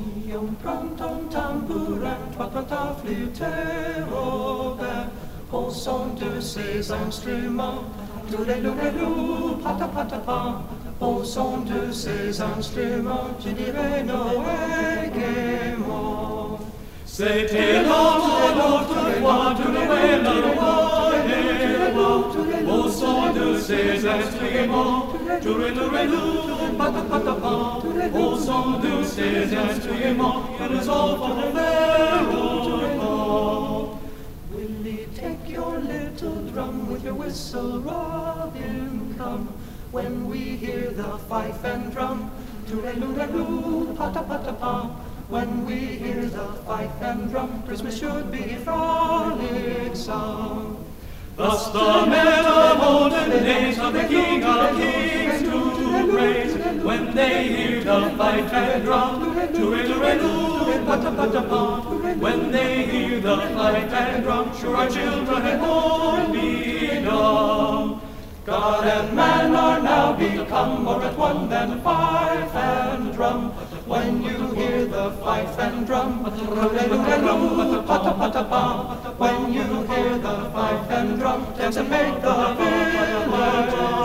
Trium prontum tamburem, trois flûter ouvert, au son de ces instruments, tourelou, pata, au son de ces instruments, tu dirais Noël gaiement. C'était l'autrefois, tout Noël, au son de ces instruments, tourelou, pata, au son de ces instruments, que nous offrent l'heureux. Willie, take your little drum with your whistle, Robin, come. When we hear the fife and drum, tooraloo, pata, when we hear the fife and drum, Christmas should be frolicsome. Thus the men of olden days of the King of Kings do praise, when they hear the fife and drum, tooraloo, pata, when they hear the fife and drum, sure our children won't be dumb. God and man are now become more at one than fife and drum. When you hear the fife and drum, pata, when you hear the fife and drum, dance and make the village